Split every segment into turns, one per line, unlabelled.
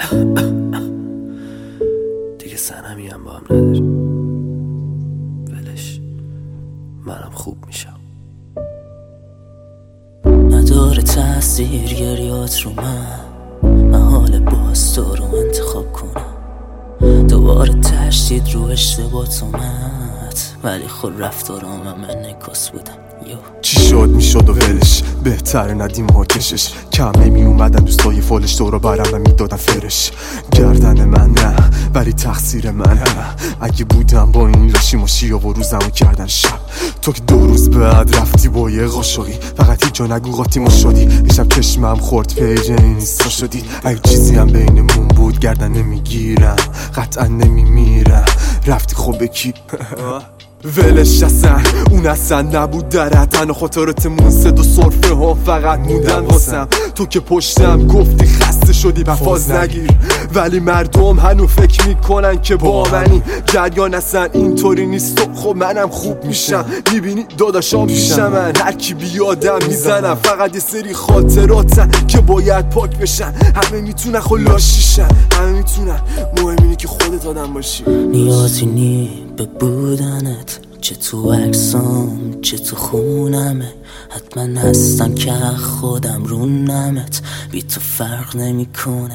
دیگه سنمی هم با هم نداریم، ولش، منم خوب میشم.
نداره تأثیر گریات رو من حال باز تو رو انتخاب کنم. دوباره تشدید رو اشتباهات اومد، ولی خود رفتارام من نکاس بودم.
چی شد میشد و ولش، بهتر ندیم ها کشش. کم نمی اومدن دوستای فالش تو رو برم و میدادن فرش. گردن من نه ولی تقصیر من. اگه بودم با این لاشی ماشی و روزمو کردن شب. تو که 2 روز بعد رفتی با یه قاشقی، فقط هیچ جا نگو قاطی ما شدی. یه شب چشمم خورد پیج اینستا شدی. اگه چیزی هم بینمون بود گردن نمیگیرم، قطعا نمیمیرم. رفتی خب کی؟ ولش اصلا اون اصلا نبود درت. تنها خاطراتمون صد و صرفه ها فقط موندن واسم. تو که پشتم گفتی خسته شدی بفاز نگیر، ولی مردم هنو فکر میکنن که با منی. جریان اصلا اینطوری نیست و خب منم خوب میشم. میبینی داداشام پیش من، هر کی بیادم میزنم. فقط یه سری خاطراتن که باید پاک بشن. همه میتونن خلاشیشن، همه میتونن، مهم اینه که خودت آدم باشی.
نیازی نی به بودنت، چه تو عکسام چه تو خونمه. حتما هستم که خودم رو نمت، بی تو فرق نمیکنه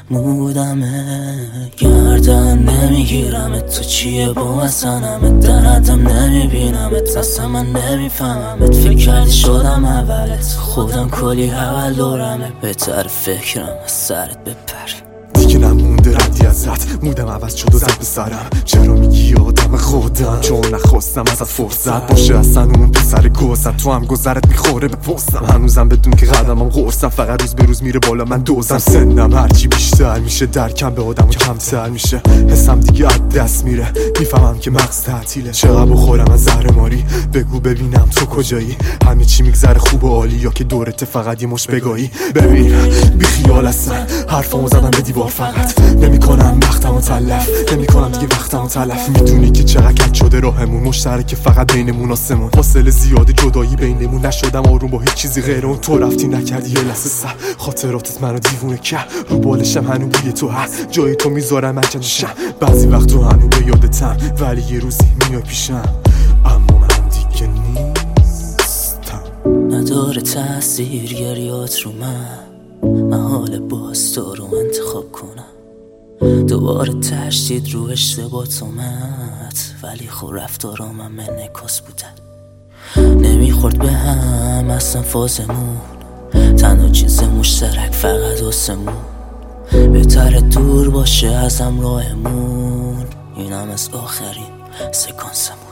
مودمه. گردن نمیگیرمت، تو چیه با اصنمت. درندم نمیبینمت، اصلا من نمیفهممت. فکر کردی شدم اولت، خودم کلی اول دورمه. بهتر فکرم از سرت بپره.
دیگه نمونده ردی ازت، مودم عوض شد و زد به سرم. چرا میگی آدم خودم؟ چون نخواستم ازت فرصت باشه اصلا اون پسر گوزت. تو هم گذرت میخوره به پستم، هنوزم بدون که قدمم قرصم. فقط روز به روز میره بالا من دوزم. سنم هرچی بیشتر میشه درکم به آدم و کمتر میشه. حسم دیگه از دست میره، میفهمم که مغز تعطیله. چقدر بخورم از زهر ماری، بگو ببینم تو کجایی. همه چی میگذره خوب و عالی یا که دورت فقط یه مش بگاهی. ببین بی خیال هستن، حرفامو زدم به دیوار. فقط نمیکنم وقتمو تلف، نمیکنم دیگه وقتمو تلف. میدونی که چقدر کج شده راهمون، مشترک فقط بینمون آسمون. فاصله زیاده جدایی بینمون، نشدم آروم با هیچ چیزی غیر اون. تو رفتی نکردی یه لحظه سر، خاطراتت منو دیوونه کرد. رو بالشم هنو بوی تو هست، جای تو میذارم مجنشم. بعضی وقت تو هنو به یادتم، ولی یه روزی میای پیشم. اما من دیگه نیستم.
نداره تأثیر گریات رو من حال باز تو رو انتخاب کنم. دوباره تشدید رو اشتباهات اومد، ولی خب رفتارام من نکاس بودن. نمیخورد به هم اصلا فازمون، تنها چیز مشترک فقط آسمون. بهتره دور باشه ازم راهمون، اینم از آخرین سکانسمون.